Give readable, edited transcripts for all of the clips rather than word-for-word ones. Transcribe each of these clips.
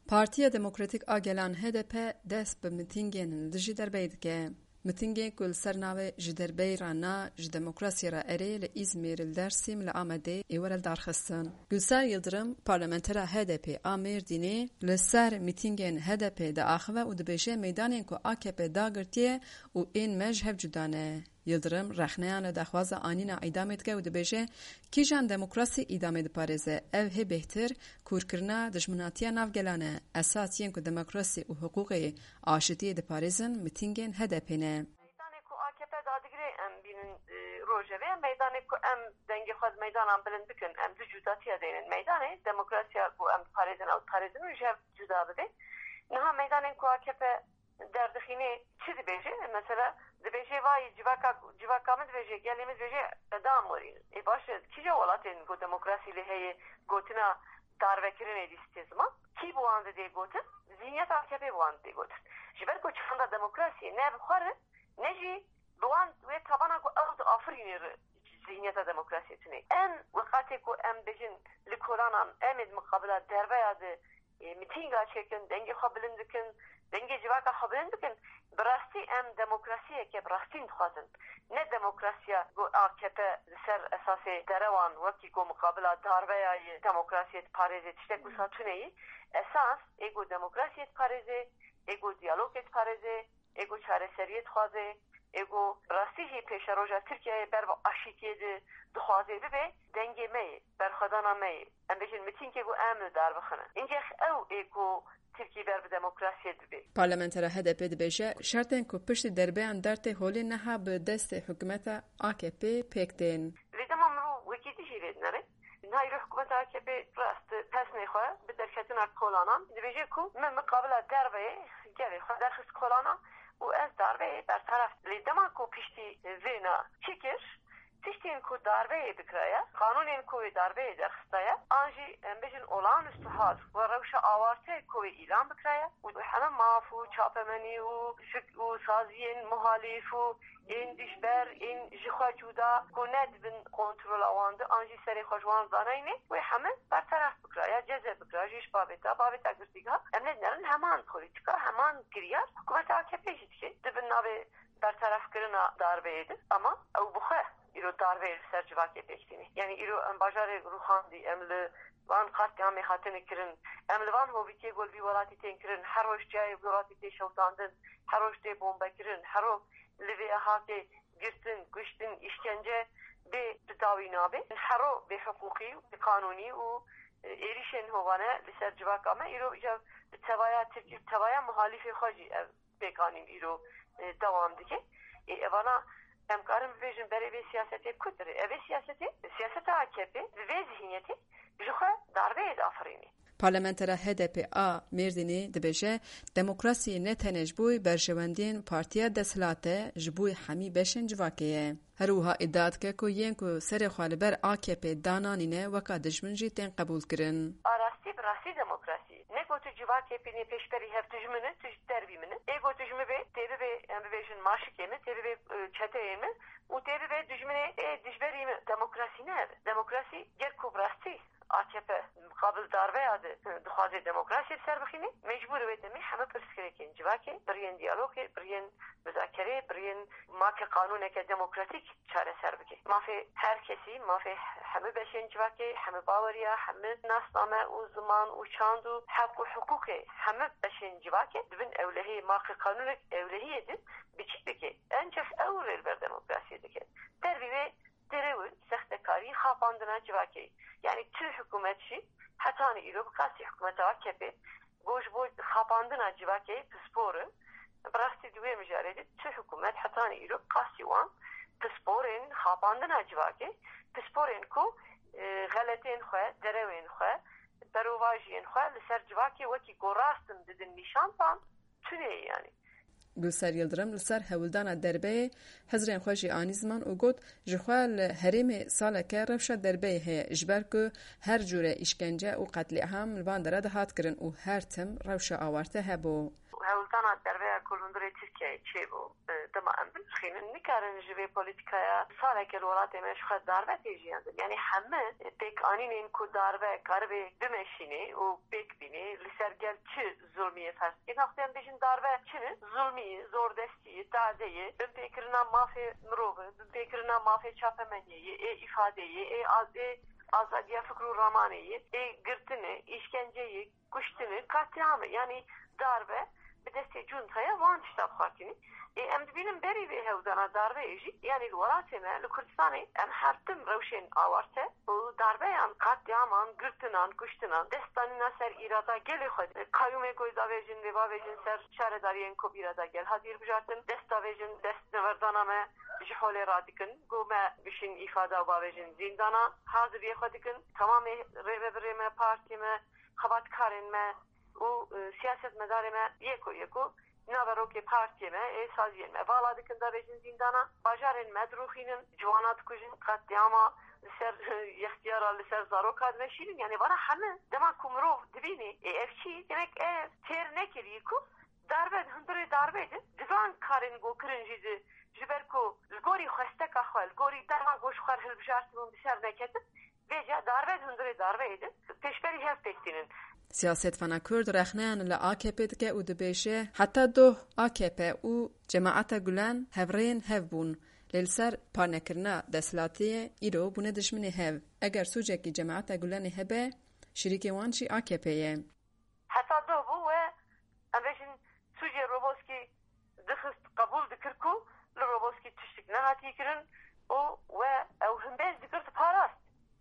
Partiya Demokratîk a Gelan HDP dest bi mîtingên li dijî derbeyê dike. Mîtingên ku li ser navê ji derbeyê re na ji demokrasiyê re erê li İzmîr, li Dêrsim, li Amedê ê were li darxistin. Gülser Yıldırım, parlamentera HDP a Mêrdînê li ser mîtingên HDP diaxive û dibêje meydanên ku AKP dagirtiye û ên me ji hev cuda ne. Yıldırım rexneyan li daxwaza anîna îdamê dike û dibêje kîjan demokrasî îdamê diparêze ev hê bêhtir kûrkirina dijminatiya navgelan e. Esasiyên ku demokrasî û hiqûqê aşitiyê diparêzin mîtingên HDP ne. Meydanê ku AKP dadigirê em bînin rojevê meydanê ku em dengê xwe di meydanan bilind bikin em du cudatiya denin meydanê demokrasiya ku em diparêzin ew diparêzin û ji hev cuda bibe. Niha meydanên ku AKP derdixînê çi dibêje mesela dibêje vayî civaka min dibêje gelê min dibêje edam werîn ê baş e kîja welatên ku demokrasî lê heye gotina darvekirinê dîstê ziman kî bi wan didê gotin zihniyeta AKP bi wan didê gotin ji ber ku çanda demokrasiyê ne bi xwe re ne jî bi wan wê tabana ku ew diafirînê re zihniyeta demokrasiyê tune em weqatê ku em bêjin li kolanan em ê muqabila derveya de mîtînga çêkin dengê xwe bilind bikin dengê civaka xwe bilind bikin bi rastî em demokrasiyeke bi rastîn dixwazin ne demokrasiya ku AKP li ser esasê derewan wekî ku muqabila darveyayê demokrasiyê diparêze tiştek wisa tuneyî esas ê ku demokrasiyê diparêze ê ku diyalogê diparêze ê ku çareseriyê dixwaze ê ku rastî jî pêşeroja Tirkiyeyê ber bi aşîtiyê de dixwaze bibe dengê me ye berxwedana me ye em bêjin mîtîngê ku em li dar bixinin înceh ew ê ku Tirkiye ber bi demokrasiyê dibe. Parlamentera HDP dibêje şertên ku piştî derbeyan dertê holê neha bi destê hikûmeta AKP pêk tên. Lê dema mirov wekî dijî lê dinere. Niha îro hikûmeta AKP rast pesnê xwe bi derketina kolanan dibêje ku min muqabila derveyê gelê xwe derxist kolanan û ez darveyê bertaraf. Lê dema ku piştî vê na çi kir tiştên ku darveyê bikiraya qanûnên ku wê darveyê derxistaya an jî em bêjin olağanüstü hal ve rewşa awarte ku wê îlan bikiraya û heme maf û çapemenî û saziyên muhalîf û ên dijber ên ji xwe cuda ku ne dibin kontrola wan de an jî serê xwe ji wan zanayînê wê heme bertaraf bikiraya ceze bikira jî ji bavêta girtîgeha em ne dinarin heman polîtika heman giryar hikûmeta AKP jî dike dibin navê bertarafkirina darbeyê de ama ew bi xwe îro darveyê li ser civakê pêktinî yani îro em bajarê rûxandî em li van qatliamê hatine kirin em li van hovîtiyê gol vî welatî tên kirin her roj ciyayê welatî tê şewtandin her roj tê bombekirin her roj li vê ehatê girtin kuştin işkence bê bi dawî nabe her roj bê hiqûqî bê qanûnî û êrişên hovane li ser civaka me îro bi tevaya Tirkiye tevaya muhalîfê xwe jî ev pêkanîn îro dewam dike evana em karin bibêjin berê vê siyasetê ku dire evê siyaseta AKP bi vê zihniyetê ji xwe darbeyê diafirînê. Parlamentera HDP a Mêrdînê dibêje demokrasiyê ne tenê ji bo berjewendiyên Partiya Desthilatê ji bo hemî beşên civakê ye. Her wiha îdia dike ku yên ku serê xwe li ber AKP dananîne weka dijmin jî tên qebûl kirin. Rastî bi rastî demokrasî ne ku tu civakê pînê pêşberî hev dijmine tu ji derbî min ê ku dijmi bê tê bibe em bibêjin maşikê min tê bibe çeteyê min û tê bibe dijminê dijberî min demokrasî ne ev demokrasî ger ku bi rastî AKP muqabil darveya de dixwaze demokrasiyê ser bixîne mecbûr wê demê heme pirsgirêkên civakê biriyên diyalogê biriyên müzakerê biriyên makê qanûneke demokratîk çareser bike. Mafê her kesî mafê hemû beşên civakê hemû baweriya hemû nasname û ziman û çand û hek û hiqûqê hemû beşên civakê dibin ewlehiyê makê qanûnek ewlehiyê din biçîk bike encef ew rê li ber demokrasiyê dike dervî wê derewin sextekarî xapandina civakê yani tü hikûmet jî hetanî îro bi qasî hikûmeta AKP goj bo xapandina civakê pisporin bi rastî di wê mijarê de tü hikûmet hetanî îro qasî wan pisporên xapandina civakê pisporên ku xeletên xwe derewên xwe berovajiyên xwe li ser civakê wekî gorastin didin nîşandan tuneyê yani. Gülser Yıldırım li ser hewildana derbeyê hezrên xwe jî anî ziman û got ji xwe li herêmê saleke rewşa derbeyê heye ji ber ku her cûre îşkence û qetlîam li van dere de hat kirin û her tim rewşa awarte hebû. Hewildana derbeya Kurhundurê ترکیه چه بو دما ام بخین نکارن جوی پولیتیکایا ساله که الولات مش خد داربه تیجیان یعنی همه پک آنین کو داربه کاربه دمشینه و پک بینه لسرگل چه ظلمیه فرض که نختم بجن داربه چه ظلمی زور دستی تعدیه بن فکرنا مافی مروبه بن فکرنا مافی چاپمنیه ifadeye azadiye fikru ramaniye girtine işkenceyi kuştine katliamı yani darbe bir de cuntaya van ştab xartini em dibinin beri ve hevdana darbe eji yani الولايات لكردستاني ام حرتم روشن آورته و darbe yan katliaman girtinan kuştinan destani nasar irada geli xod kayume goydavejin ve vavejin ser şaredariyen ko irada gel hadir bujatın destavejin destneverdaname jihole radikin gome bişin ifade vavejin zindana hazır ye xodikin tamam revbreme partime xabat karinme o siyaset medarime yeko نابروکی پارتی ما سازی ما والا دکن داریم زندانا باجارن مدروخینن جوانات کجن قطعاما لسر اختیارا لسر زاروکات مشینن یعنی وارا همه دما کمرو دبینی افشی demek تر نکری کو darbe هندره darbe ده دیوان کارن گو کرنجیده جبرکو گوری خسته کاخوال گوری دما گوش خار هل بجارتمون بسر نکته وجا darbe هندره darbe ده peşberi hep bektinin سیاستوان کرد رخنهان لآکپ دکه او دبیشه حتی دو آکپ او جماعت گلن هفرین هفبون لیلسر پارنکرنا دسلاتی ایرو بونه دشمنی هف اگر سوجه کی جماعت گلن هبه شریک وانچی آکپیه حتی دو بو و امبشن سوجه روبوسکی دخست قبول دکرکو لروبوسکی تشتک نهاتی کرن و او همبیز دکرت پاراست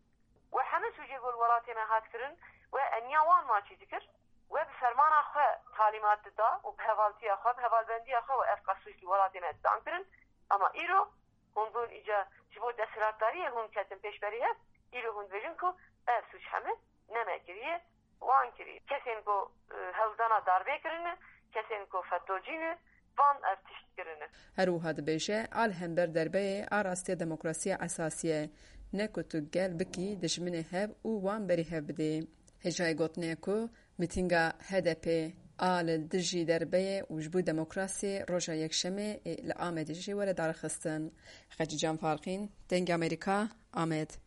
و همه سوجه گل ولاتی نهات کرن و انیاوان ماچی ذکر و بفرمان آخه تعلیمات دا و بهوالتی آخه بهوالبندی آخه و افقاسوشی ولاتی ندان کرن اما ایرو هندون ایجا جبو دستلاتداری هون کتن پیشبری هست ایرو هند ویژن که افسوش همه نمکریه وان کریه کسین که هلدانا داربه کرنه کسین که فتوجینه وان ارتشت کرنه هروها دبیشه آل همبر دربه آراستی دموکراسی اساسیه نکوتو گل بکی دشمن هب و وان بری هب بده هجای گوتنه کو میتینگا HDP آل دجی دربه وجبو دموکراسی روژا یکشمه لآمدجی وره دارخستن خجی جان فارقین دنگ امریکا آمد